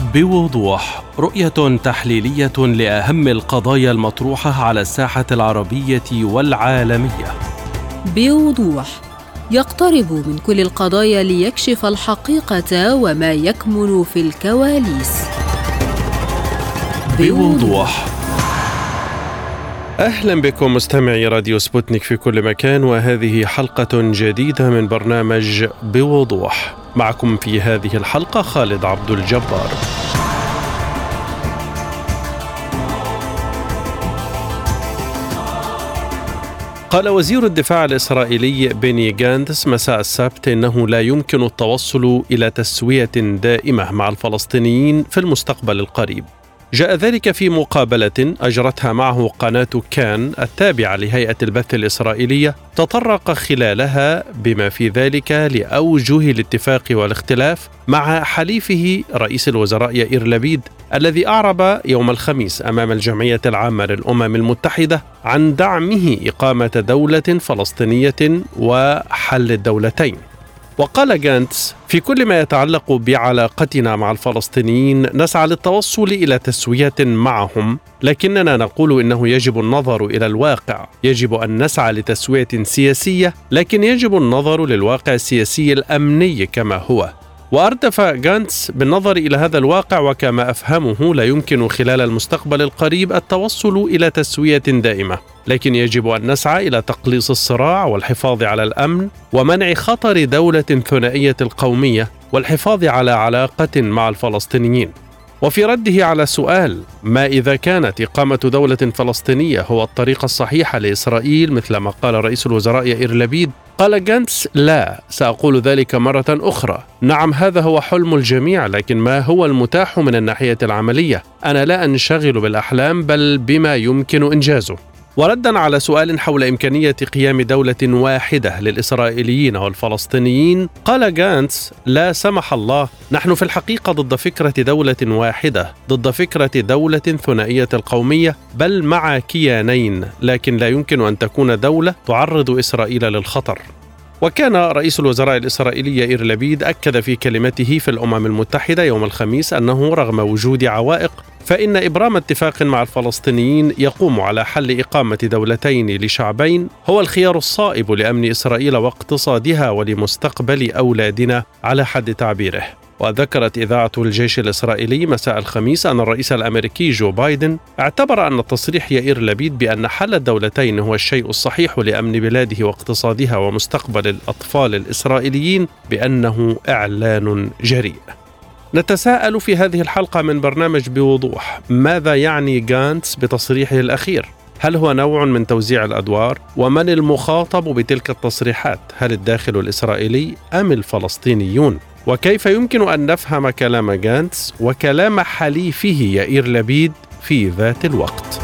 بوضوح، رؤية تحليلية لأهم القضايا المطروحة على الساحة العربية والعالمية. بوضوح، يقترب من كل القضايا ليكشف الحقيقة وما يكمن في الكواليس. بوضوح. أهلا بكم مستمعي راديو سبوتنيك في كل مكان، وهذه حلقة جديدة من برنامج بوضوح. معكم في هذه الحلقة خالد عبد الجبار. قال وزير الدفاع الإسرائيلي بيني غانتس مساء السبت إنه لا يمكن التوصل إلى تسوية دائمة مع الفلسطينيين في المستقبل القريب. جاء ذلك في مقابلة أجرتها معه قناة كان التابعة لهيئة البث الإسرائيلية، تطرق خلالها بما في ذلك لأوجه الاتفاق والاختلاف مع حليفه رئيس الوزراء يائير لبيد، الذي أعرب يوم الخميس أمام الجمعية العامة للأمم المتحدة عن دعمه إقامة دولة فلسطينية وحل الدولتين. وقال غانتس: في كل ما يتعلق بعلاقتنا مع الفلسطينيين نسعى للتوصل إلى تسوية معهم، لكننا نقول إنه يجب النظر إلى الواقع. يجب أن نسعى لتسوية سياسية، لكن يجب النظر للواقع السياسي الأمني كما هو. وأردف غانتس بالنظر إلى هذا الواقع، وكما أفهمه لا يمكن خلال المستقبل القريب التوصل إلى تسوية دائمة، لكن يجب أن نسعى إلى تقليص الصراع والحفاظ على الأمن ومنع خطر دولة ثنائية القومية والحفاظ على علاقة مع الفلسطينيين. وفي رده على سؤال ما إذا كانت إقامة دولة فلسطينية هو الطريقة الصحيحة لإسرائيل مثل ما قال رئيس الوزراء يائير لبيد، قال غانتس: لا، سأقول ذلك مرة أخرى. نعم، هذا هو حلم الجميع، لكن ما هو المتاح من الناحية العملية؟ أنا لا أنشغل بالأحلام بل بما يمكن إنجازه. وردا على سؤال حول إمكانية قيام دولة واحدة للإسرائيليين والفلسطينيين، قال غانتس: لا سمح الله، نحن في الحقيقة ضد فكرة دولة واحدة، ضد فكرة دولة ثنائية القومية، بل مع كيانين، لكن لا يمكن أن تكون دولة تعرض إسرائيل للخطر. وكان رئيس الوزراء الإسرائيلي يائير لبيد أكد في كلمته في الأمم المتحدة يوم الخميس أنه رغم وجود عوائق فإن إبرام اتفاق مع الفلسطينيين يقوم على حل إقامة دولتين لشعبين هو الخيار الصائب لأمن إسرائيل واقتصادها ولمستقبل أولادنا على حد تعبيره. وذكرت إذاعة الجيش الإسرائيلي مساء الخميس أن الرئيس الأمريكي جو بايدن اعتبر أن تصريح يائير لبيد بأن حل الدولتين هو الشيء الصحيح لأمن بلاده واقتصادها ومستقبل الأطفال الإسرائيليين بأنه إعلان جريء. نتساءل في هذه الحلقة من برنامج بوضوح: ماذا يعني غانتس بتصريحه الأخير؟ هل هو نوع من توزيع الأدوار؟ ومن المخاطب بتلك التصريحات؟ هل الداخل الإسرائيلي أم الفلسطينيون؟ وكيف يمكن أن نفهم كلام غانتس وكلام حليفه يائير لبيد في ذات الوقت؟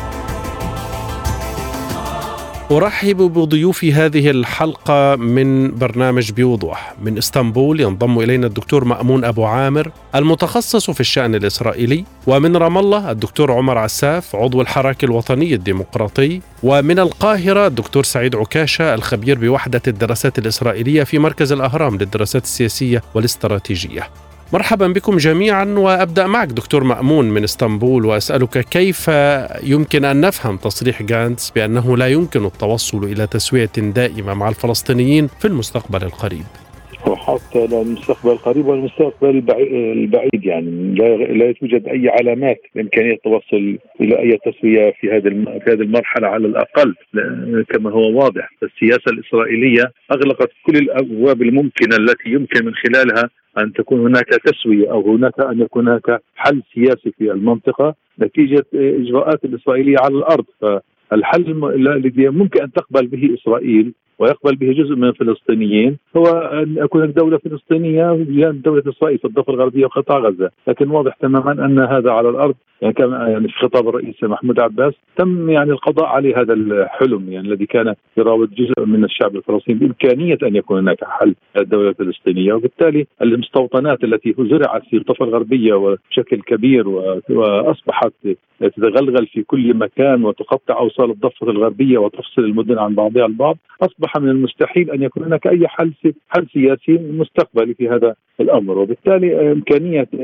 أرحب بضيوف هذه الحلقة من برنامج بوضوح. من اسطنبول ينضم إلينا الدكتور مأمون أبو عامر المتخصص في الشأن الإسرائيلي، ومن رام الله الدكتور عمر عساف عضو الحراك الوطني الديمقراطي، ومن القاهرة الدكتور سعيد عكاشة الخبير بوحدة الدراسات الإسرائيلية في مركز الأهرام للدراسات السياسية والاستراتيجية. مرحبا بكم جميعا، وأبدأ معك دكتور مأمون من اسطنبول وأسألك كيف يمكن أن نفهم تصريح غانتس بأنه لا يمكن التوصل إلى تسوية دائمة مع الفلسطينيين في المستقبل القريب؟ وحتى المستقبل القريب والمستقبل البعيد، يعني لا توجد أي علامات بإمكانية التوصل إلى أي تسوية في هذه المرحلة على الأقل، كما هو واضح. السياسة الإسرائيلية أغلقت كل الأبواب الممكنة التي يمكن من خلالها أن تكون هناك تسوية أو أن يكون هناك حل سياسي في المنطقة نتيجة إجراءات الإسرائيلية على الأرض. فالحل الذي ممكن أن تقبل به إسرائيل ويقبل به جزء من الفلسطينيين هو أن يكون دولة فلسطينية بجانب دولة إسرائيل في الضفة الغربية وقطاع غزة، لكن واضح تماما أن هذا على الأرض يعني في خطاب الرئيس محمود عباس تم القضاء على هذا الحلم الذي كان يراود جزء من الشعب الفلسطيني بإمكانية أن يكون هناك حل الدولة الفلسطينية. وبالتالي المستوطنات التي زرعت في الضفة الغربية وبشكل كبير وأصبحت تتغلغل في كل مكان وتقطع أوصال الضفة الغربية وتفصل المدن عن بعضها البعض، أصبح من المستحيل أن يكون هناك أي حل سياسي مستقبلي في هذا الأمر. وبالتالي إمكانية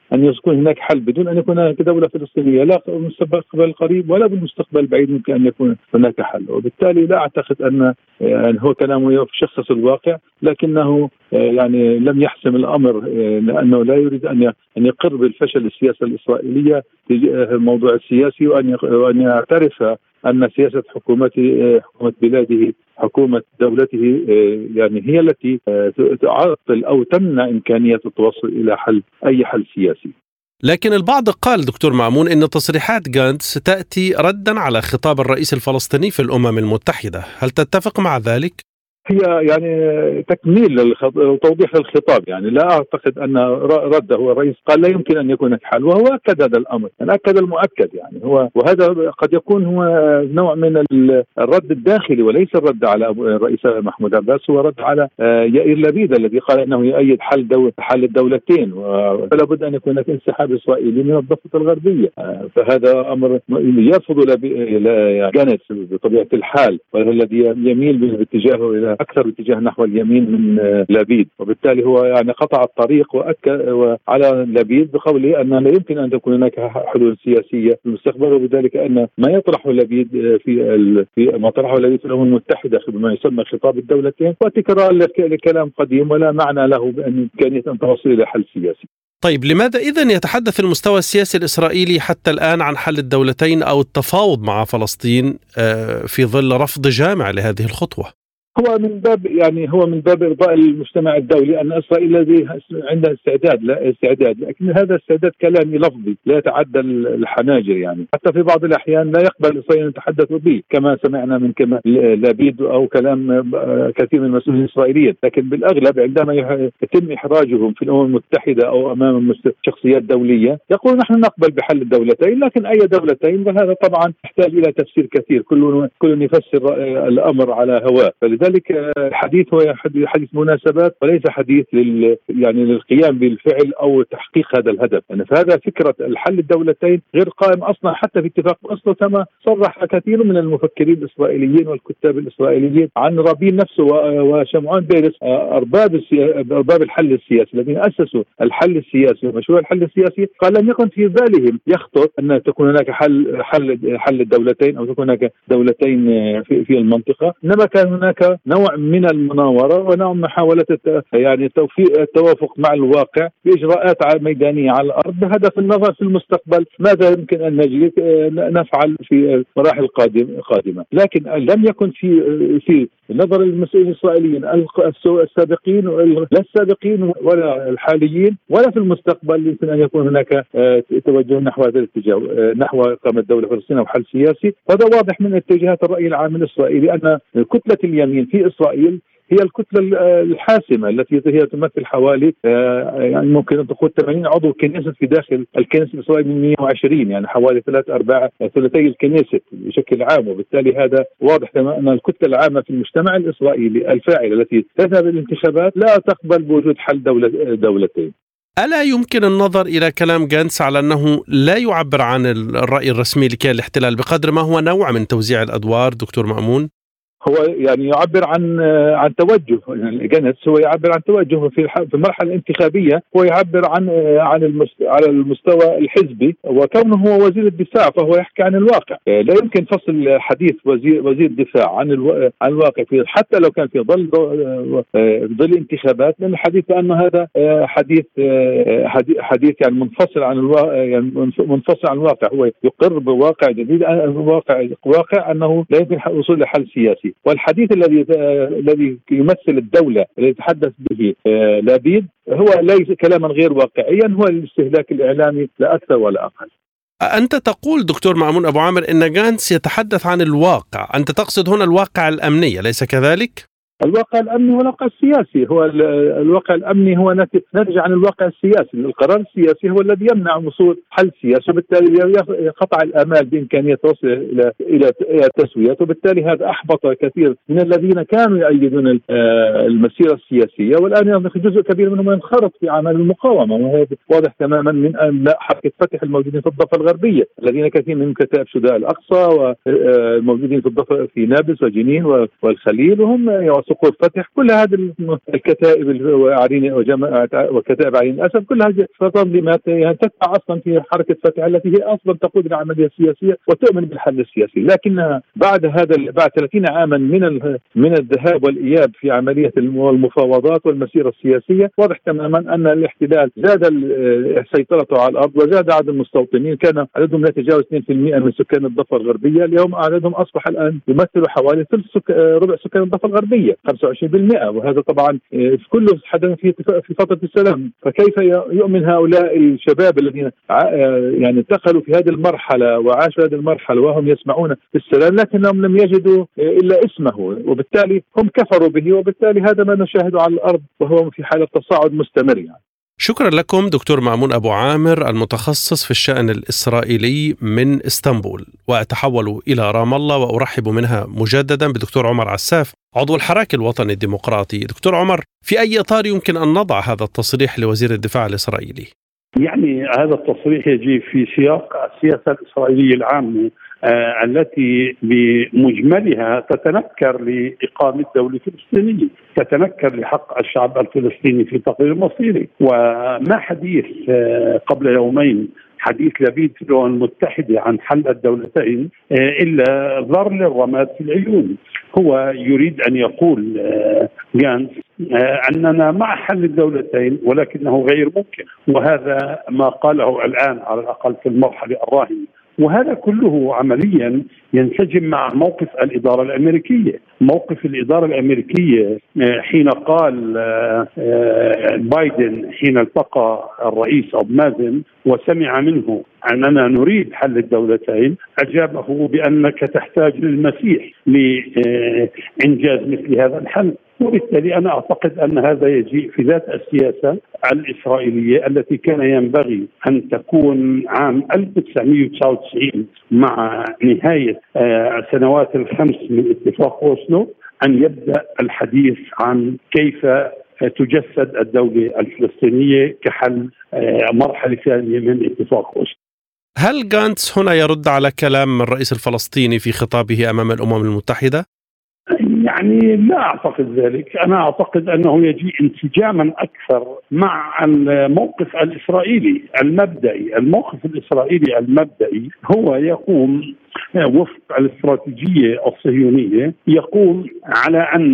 أن يكون هناك حل بدون أن يكون هناك دولة فلسطينية، لا في المستقبل القريب ولا بالمستقبل البعيد ممكن أن يكون هناك حل. وبالتالي لا أعتقد أن يعني هو كلامه يشخص الواقع، لكنه يعني لم يحسم الأمر، لأنه لا يريد أن يقر بالفشل السياسة الإسرائيلية تجاه الموضوع السياسي، وأن يعترف أن سياسة حكومة بلاده، حكومة دولته، يعني هي التي تعطل أو تمنع إمكانية التوصل إلى أي حل سياسي. لكن البعض قال دكتور مأمون إن تصريحات غانتس تأتي ردا على خطاب الرئيس الفلسطيني في الأمم المتحدة، هل تتفق مع ذلك؟ هي يعني تكميل وتوضيح للخطاب، يعني لا أعتقد أن رده هو الرئيس قال لا يمكن أن يكون حل، وهو أكد هذا الأمر، يعني أكد المؤكد، يعني وهذا قد يكون هو نوع من الرد الداخلي وليس الرد على الرئيس محمود عباس، هو رد على يائير لبيد الذي قال أنه يؤيد حل الدولتين، فلا بد أن يكون هناك انسحاب إسرائيلي من الضفة الغربية. فهذا أمر يرفض غانتس بطبيعة الحال، والذي يميل باتجاهه إلى أكثر اتجاه نحو اليمين من لبيد، وبالتالي هو يعني قطع الطريق وأكد على لبيد بقوله أن لا يمكن أن تكون هناك حلول سياسية في المستقبل، وبذلك أن ما يطرحه لبيد في ما طرحه لبيد في الأمم المتحدة بما يسمى خطاب الدولتين وتكرار لكلام قديم ولا معنى له بإمكانية أن توصل إلى حل سياسي. طيب لماذا إذن يتحدث المستوى السياسي الإسرائيلي حتى الآن عن حل الدولتين أو التفاوض مع فلسطين في ظل رفض جامع لهذه الخطوة؟ هو من باب إرضاء المجتمع الدولي أن إسرائيل عندها استعداد، لكن هذا استعداد كلامي لفظي لا يتعدى الحناجر، يعني حتى في بعض الأحيان لا يقبل إسرائيل أن يتحدث به كما سمعنا من لبيد أو كلام كثير من المسؤولين الإسرائيليين، لكن بالأغلب عندما يتم إحراجهم في الأمم المتحدة أو أمام شخصيات دولية يقول نحن نقبل بحل الدولتين، لكن أي دولتين؟ وهذا طبعا يحتاج إلى تفسير كثير، كل يفسر الأمر على هواه، فلذلك الحديث هو حديث مناسبات وليس حديث للقيام بالفعل أو تحقيق هذا الهدف. يعني فهذا فكرة الحل الدولتين غير قائم أصلا حتى في اتفاق أوسلو، كما صرح كثير من المفكرين الإسرائيليين والكتاب الإسرائيليين عن رابين نفسه وشمعون بيرس، أرباب الحل السياسي الذين أسسوا الحل السياسي ومشروع الحل السياسي، قال لم يكن في بالهم يخطر أن تكون هناك حل الدولتين أو تكون هناك دولتين في المنطقة، إنما كان هناك نوع من المناورة ونوع من محاولة التوافق مع الواقع بإجراءات ميدانية على الأرض بهدف النظر في المستقبل ماذا يمكن أن نفعل في مراحل قادمة. لكن لم يكن في نظر المسؤولين الإسرائيليين السابقين لا السابقين ولا الحاليين ولا في المستقبل يمكن أن يكون هناك توجه نحو هذا الاتجاه، نحو إقامة دولة فلسطينية وحل سياسي. هذا واضح من اتجاهات الرأي العام الإسرائيلي أن كتلة اليمين في إسرائيل هي الكتلة الحاسمة التي هي تمثل حوالي يعني ممكن أن تقول 80 عضو كنيسة في داخل الكنيسة الإسرائيلية من 120، يعني حوالي 3/4 ثلثي الكنيسة بشكل عام، وبالتالي هذا واضح أن الكتلة العامة في المجتمع الإسرائيلي الفاعلة التي تذهب للانتخابات لا تقبل بوجود حل دولتين. ألا يمكن النظر إلى كلام غانتس على أنه لا يعبر عن الرأي الرسمي لكيان الاحتلال بقدر ما هو نوع من توزيع الأدوار دكتور مأمون؟ هو يعني يعبر عن توجه، غانتس هو يعبر عن توجه في المرحله الانتخابيه، هو يعبر على المستوى الحزبي، وكونه هو وزير الدفاع فهو يحكي عن الواقع. لا يمكن فصل حديث وزير الدفاع عن الواقع حتى لو كان في ظل انتخابات، لان الحديث بأن هذا حديث يعني منفصل عن منفصل عن الواقع، هو يقر بواقع جديد، واقع انه لا يمكن الوصول لحل سياسي. والحديث الذي يمثل الدولة الذي يتحدث به لبيد هو ليس كلاما غير واقعيا، هو الاستهلاك الإعلامي لا أكثر ولا أقل. أنت تقول دكتور مأمون أبو عامر إن غانتس يتحدث عن الواقع، أنت تقصد هنا الواقع الأمني أليس كذلك؟ الواقع الأمني والواقع السياسي، هو الواقع الأمني هو ناتج عن الواقع السياسي، القرار السياسي هو الذي يمنع وصول حل سياسي، وبالتالي قطع الآمال بإمكانية توصل إلى تسوية، وبالتالي هذا أحبط كثير من الذين كانوا يؤيدون المسيرة السياسية، والآن جزء كبير منهم ينخرط في أعمال المقاومة، وهذا واضح تماما من أبناء حركة فتح الموجودين في الضفة الغربية الذين كثير منهم كتائب شهداء الأقصى والموجودين في الضفة في نابلس وجنين والخليل، وهم وسقوط فتح، كل هذه الكتائب وكتائب عرين الأسد، كل هذه تنظيمات تدفع أصلا في حركة فتح التي هي أصلا تقود العملية السياسية وتؤمن بالحل السياسي. لكنها بعد 30 عاما من الذهاب والإياب في عملية المفاوضات والمسيرة السياسية، واضح تماما أن الاحتلال زاد سيطرته على الأرض وزاد عدد المستوطنين. كان عددهم لا يتجاوز 2% من سكان الضفة الغربية، اليوم عددهم أصبح الآن يمثل حوالي ربع سكان الضفة الغربية 25%، وهذا طبعا كله حدث في فترة السلام. فكيف يؤمن هؤلاء الشباب الذين يعني انتقلوا في هذه المرحلة وعاشوا هذه المرحلة وهم يسمعون بالسلام لكنهم لم يجدوا إلا اسمه، وبالتالي هم كفروا به، وبالتالي هذا ما نشاهده على الأرض وهو في حالة تصاعد مستمر يعني. شكرا لكم دكتور مأمون أبو عامر المتخصص في الشأن الإسرائيلي من إسطنبول. وأتحول إلى رام الله وأرحب منها مجددا بدكتور عمر عساف عضو الحراك الوطني الديمقراطي. دكتور عمر، في أي إطار يمكن أن نضع هذا التصريح لوزير الدفاع الإسرائيلي؟ يعني هذا التصريح يجي في سياق السياسة الإسرائيلية العامة التي بمجملها تتنكر لإقامة دولة فلسطينية، تتنكر لحق الشعب الفلسطيني في التقرير المصيري. وما حديث قبل يومين حديث لبيد في الأمم المتحدة عن حل الدولتين إلا ظهر للرماد في العيون. هو يريد أن يقول جانس أننا مع حل الدولتين ولكنه غير ممكن، وهذا ما قاله الآن على الأقل في المرحلة الراهنة. وهذا كله عمليا ينسجم مع موقف الإدارة الأمريكية. موقف الإدارة الأمريكية حين قال بايدن حين التقى الرئيس أبو مازن وسمع منه أننا نريد حل الدولتين، أجابه بأنك تحتاج للمسيح لإنجاز مثل هذا الحل. وبالتالي أنا أعتقد أن هذا يجيء في ذات السياسة الإسرائيلية التي كان ينبغي أن تكون عام 1999 مع نهاية السنوات الخمس من اتفاق أوسلو، أن يبدأ الحديث عن كيف تجسد الدولة الفلسطينية كحل مرحلة ثانية من اتفاق أوسلو. هل غانتس هنا يرد على كلام الرئيس الفلسطيني في خطابه أمام الأمم المتحدة؟ يعني لا أعتقد ذلك. أنا أعتقد أنه يجي انسجاما أكثر مع الموقف الإسرائيلي المبدئي. الموقف الإسرائيلي المبدئي هو يقوم وفق الاستراتيجية الصهيونية، يقوم على أن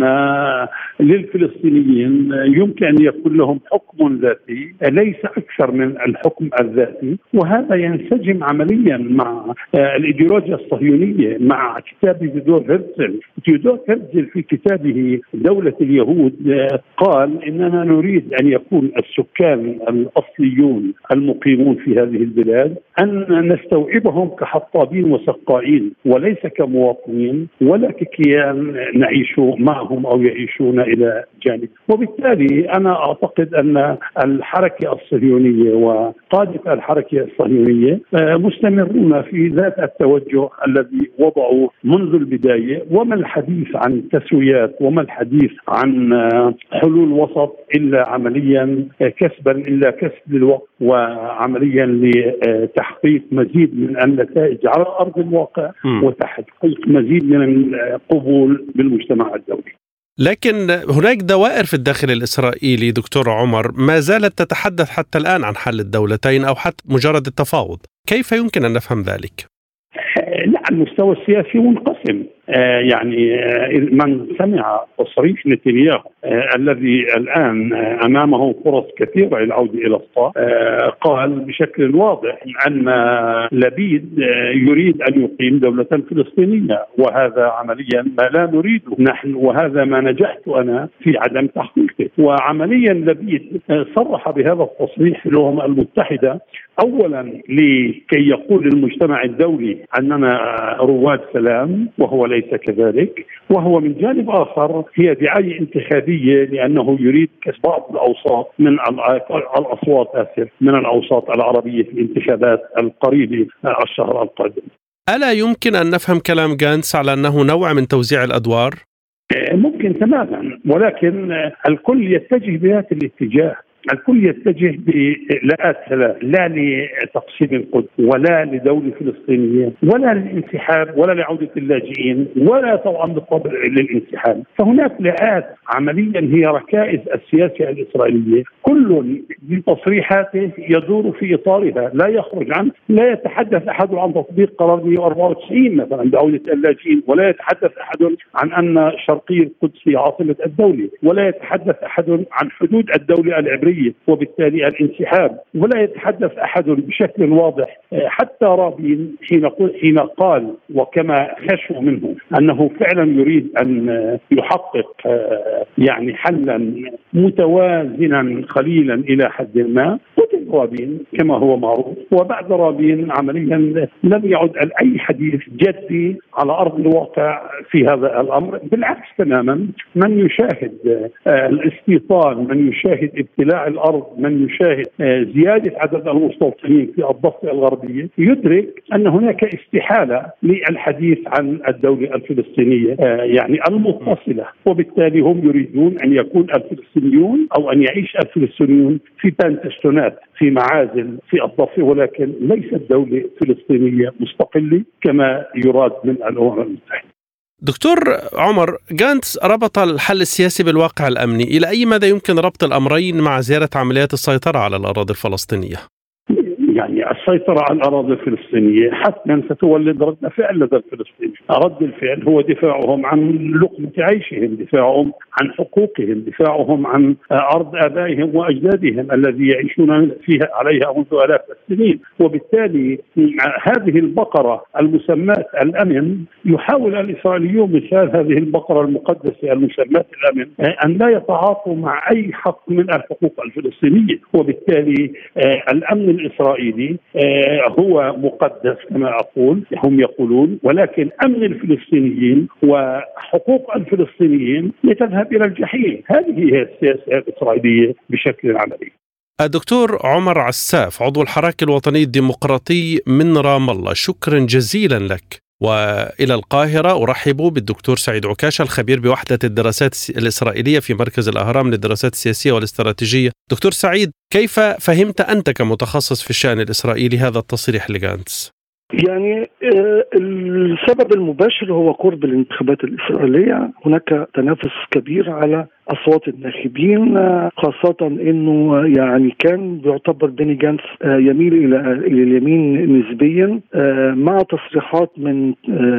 للفلسطينيين يمكن أن يكون لهم حكم ذاتي ليس أكثر من الحكم الذاتي. وهذا ينسجم عمليا مع الإيديولوجيا الصهيونية، مع كتاب تيودور هرتزل. تيودور هرتزل في كتابه دولة اليهود قال إننا نريد أن يكون السكان الأصليون المقيمون في هذه البلاد أن نستوعبهم كحطابين وسقائين وليس كمواطنين ولا ككيان نعيش معهم أو يعيشون إلى جانب. وبالتالي أنا أعتقد أن الحركة الصهيونية وقادة الحركة الصهيونية مستمرون في ذات التوجه الذي وضعوا منذ البداية. وما الحديث عن تسويات وما الحديث عن حلول وسط إلا عمليا كسب للوقت وعمليا لتحقيق مزيد من النتائج على أرض الواقع وتحقيق مزيد من القبول بالمجتمع الدولي. لكن هناك دوائر في الداخل الإسرائيلي دكتور عمر ما زالت تتحدث حتى الآن عن حل الدولتين أو حتى مجرد التفاوض. كيف يمكن أن نفهم ذلك؟ لا، المستوى السياسي منقسم. يعني من سمع تصريح نتنياهو الذي الآن أمامه فرص كثيرة للعودة إلى الصراع، قال بشكل واضح أن لبيد يريد أن يقيم دولة فلسطينية، وهذا عمليا ما لا نريده نحن، وهذا ما نجحت أنا في عدم تحقيقه. وعمليا لبيد صرح بهذا التصريح في الأمم المتحدة أولا لكي يقول للمجتمع الدولي أننا رواد سلام، وهو ليس كذلك. وهو من جانب آخر هي دعاية انتخابية لأنه يريد كسب بعض الأوساط من الأوساط العربية في الانتخابات القريبة الشهر القادم. ألا يمكن أن نفهم كلام غانتس على أنه نوع من توزيع الأدوار؟ ممكن تماما، ولكن الكل يتجه بهذا الاتجاه. الكل يتجه بلاءات ثلاث: لا لتقسيم القدس، ولا لدولة فلسطينية، ولا للانسحاب، ولا لعودة اللاجئين، ولا طبعا بالطبع للانسحاب. فهناك لاءات عمليا هي ركائز السياسة الإسرائيلية، كل بتصريحاته يدور في إطارها، لا يخرج عنه. لا يتحدث أحد عن تطبيق قرار 194 مثلا بعودة اللاجئين، ولا يتحدث أحد عن أن شرقي القدس هي عاصمة الدولة، ولا يتحدث أحد عن حدود الدولة العبرية وبالتالي الانسحاب، ولا يتحدث أحد بشكل واضح. حتى رابين حين قال وكما خشوا منه أنه فعلا يريد أن يحقق يعني حلا متوازنا قليلا إلى حد ما، قتل رابين كما هو معروف. وبعد رابين عمليا لم يعد أي حديث جدي على أرض الواقع في هذا الأمر. بالعكس تماما، من يشاهد الاستيطان، من يشاهد ابتلاع الأرض، من يشاهد زيادة عدد المستوطنين في الضفة الغربية يدرك أن هناك استحالة للحديث عن الدولة الفلسطينية يعني المتصلة. وبالتالي هم يريدون أن يكون الفلسطينيون أو أن يعيش الفلسطينيون في بانتشتونات، في معازل في الضفة، ولكن ليست دولة فلسطينية مستقلة كما يراد من الأمم المتحدة. دكتور عمر، غانتس ربط الحل السياسي بالواقع الأمني. إلى أي مدى يمكن ربط الأمرين مع زيادة عمليات السيطرة على الأراضي الفلسطينية؟ يعني السيطرة على الأراضي الفلسطينية حتما ستولد رد فعل لدى الفلسطينيين. رد الفعل هو دفاعهم عن لقمة عيشهم، دفاعهم عن حقوقهم، دفاعهم عن أرض آبائهم وأجدادهم الذي يعيشون فيها عليها منذ آلاف السنين. وبالتالي هذه البقرة المسماة الأمن يحاول الإسرائيليون من خلال هذه البقرة المقدسة المسماة الأمن أن لا يتعاطوا مع أي حق من الحقوق الفلسطينية. وبالتالي الأمن الإسرائيلي هو مقدس كما أقول، هم يقولون، ولكن أمن الفلسطينيين وحقوق الفلسطينيين لتذهب إلى الجحيم. هذه هي السياسة الإسرائيلية بشكل عملي. الدكتور عمر عساف، عضو الحراك الوطني الديمقراطي من رام الله، شكرا جزيلا لك. وإلى القاهرة أرحب بالدكتور سعيد عكاشة، الخبير بوحدة الدراسات الإسرائيلية في مركز الأهرام للدراسات السياسية والاستراتيجية. دكتور سعيد، كيف فهمت أنت كمتخصص في الشأن الإسرائيلي هذا التصريح لغانتس؟ يعني السبب المباشر هو قرب الانتخابات الإسرائيلية. هناك تنافس كبير على أصوات الناخبين، خاصة أنه يعني كان بيعتبر بيني جانتس يميل إلى اليمين نسبيا، مع تصريحات من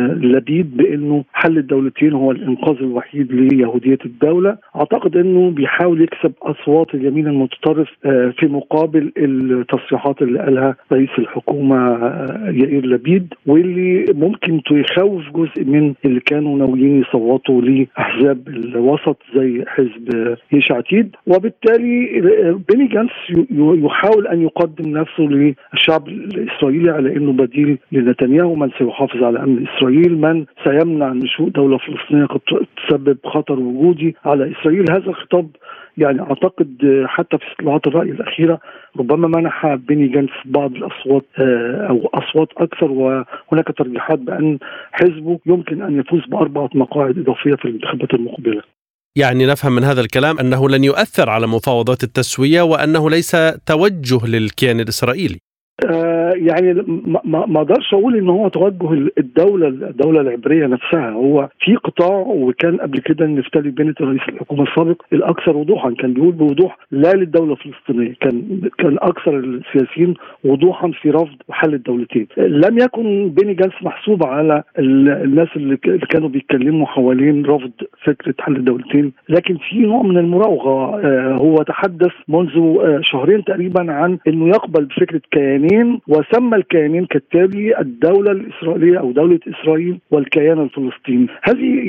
لبيد بأنه حل الدولتين هو الإنقاذ الوحيد ليهودية الدولة. أعتقد أنه بيحاول يكسب أصوات اليمين المتطرف في مقابل التصريحات اللي قالها رئيس الحكومة يائير لبيد، واللي ممكن يخوف جزء من اللي كانوا ناويين يصوتوا لأحزاب الوسط زي حزب يش عتيد. وبالتالي بيني جانتس يحاول أن يقدم نفسه للشعب الإسرائيلي على أنه بديل لنتنياهو، من سيحافظ على أمن إسرائيل، من سيمنع نشوء دولة فلسطينية قد تسبب خطر وجودي على إسرائيل. هذا الخطاب يعني أعتقد حتى في استطلاعات الرأي الأخيرة ربما منح بيني جانتس بعض الأصوات أو أصوات أكثر، وهناك ترجيحات بأن حزبه يمكن أن يفوز ب4 مقاعد إضافية في الانتخابات المقبلة. يعني نفهم من هذا الكلام أنه لن يؤثر على مفاوضات التسوية وأنه ليس توجه للكيان الإسرائيلي. يعني ما اقدرش اقول ان هو توجه الدوله العبريه نفسها. هو في قطاع، وكان قبل كده نفتالي بنت رئيس الحكومه السابق الاكثر وضوحا كان بيقول بوضوح لا للدوله الفلسطينيه. كان اكثر السياسيين وضوحا في رفض حل الدولتين. لم يكن بيني جانتس محسوب على الناس اللي كانوا بيتكلموا حوالين رفض فكره حل الدولتين، لكن في نوع من المراوغه. هو تحدث منذ شهرين تقريبا عن انه يقبل بفكره كيانين، وسمى الكيانين كالتالي الدولة الإسرائيلية أو دولة إسرائيل والكيان الفلسطيني. هذه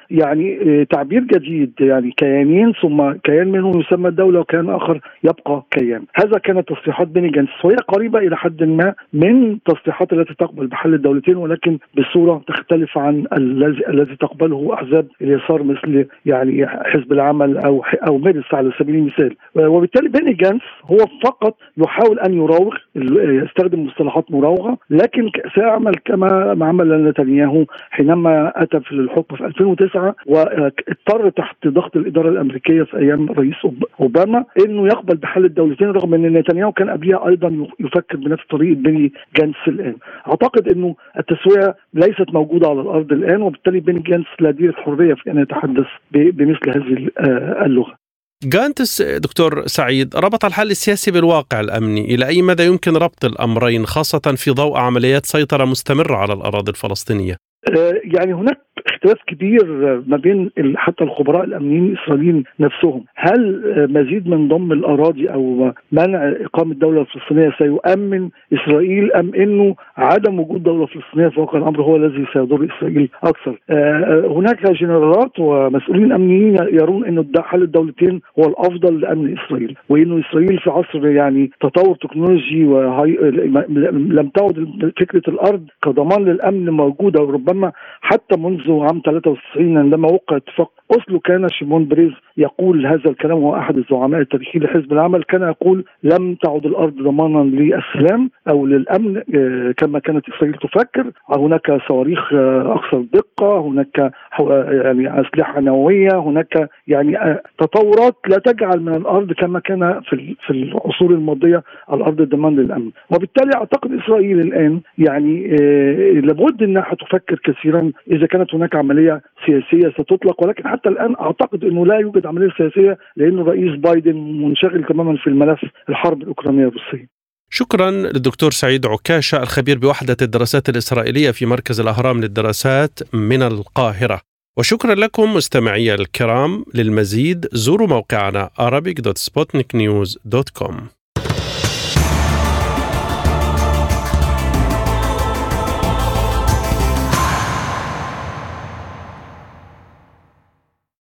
يعني تعبير جديد، يعني كيانين ثم كيان منهم يسمى الدولة وكيان آخر يبقى كيان. هذا كانت تصريحات بيني جانتس، وهي قريبة إلى حد ما من تصريحات التي تقبل بحل الدولتين، ولكن بصورة تختلف عن الذي تقبله أحزاب اليسار مثل يعني حزب العمل أو ميرس على سبيل المثال. وبالتالي بيني جانتس هو فقط يحاول أن يراوغ يستخدم مصطلحات مراوغة، لكن سيعمل كما عمل نتنياهو حينما أتى في الحكم في 2009 واضطر تحت ضغط الإدارة الأمريكية في أيام رئيس أوباما إنه يقبل بحل الدولتين، رغم أن نتنياهو كان قبلها أيضا يفكر بنفس طريقة بني جانتس الآن. أعتقد أنه التسوية ليست موجودة على الأرض الآن، وبالتالي بني جانتس لديه الحرية في أن يتحدث بمثل هذه اللغة. جانتس دكتور سعيد ربط الحل السياسي بالواقع الأمني، إلى أي مدى يمكن ربط الأمرين خاصة في ضوء عمليات سيطرة مستمرة على الأراضي الفلسطينية؟ يعني هناك اختلاف كبير ما بين حتى الخبراء الأمنيين الإسرائيليين نفسهم. هل مزيد من ضم الأراضي أو منع إقامة دولة فلسطينية سيؤمن إسرائيل، أم أنه عدم وجود دولة فلسطينية في واقع الأمر هو الذي سيضر إسرائيل أكثر؟ هناك جنرالات ومسؤولين أمنيين يرون أنه حل الدولتين هو الأفضل لأمن إسرائيل، وأنه إسرائيل في عصر يعني تطور تكنولوجي لم تعد فكرة الأرض كضمان للأمن موجودة، وربما حتى منذ عام 93 عندما وقع اتفاق أوسلو كان شيمون بريز يقول هذا الكلام، هو أحد الزعماء التاريخيين لحزب العمل، كان يقول لم تعد الأرض ضمانا للسلام أو للأمن كما كانت إسرائيل تفكر. هناك صواريخ أكثر دقة، هناك يعني أسلحة نووية، هناك يعني تطورات لا تجعل من الأرض كما كان في العصور الماضية الأرض ضمان للأمن. وبالتالي أعتقد إسرائيل الآن يعني لابد أنها تفكر كثيرا إذا كانت هناك عملية سياسية ستطلق، ولكن حتى الآن أعتقد أنه لا يوجد عملية سياسية لأن الرئيس بايدن منشغل تماما في الملف الحرب الأوكرانية الروسية. شكرا للدكتور سعيد عكاشة الخبير بوحدة الدراسات الإسرائيلية في مركز الأهرام للدراسات من القاهرة. وشكرا لكم مستمعي الكرام. للمزيد زوروا موقعنا arabic.sputniknews.com.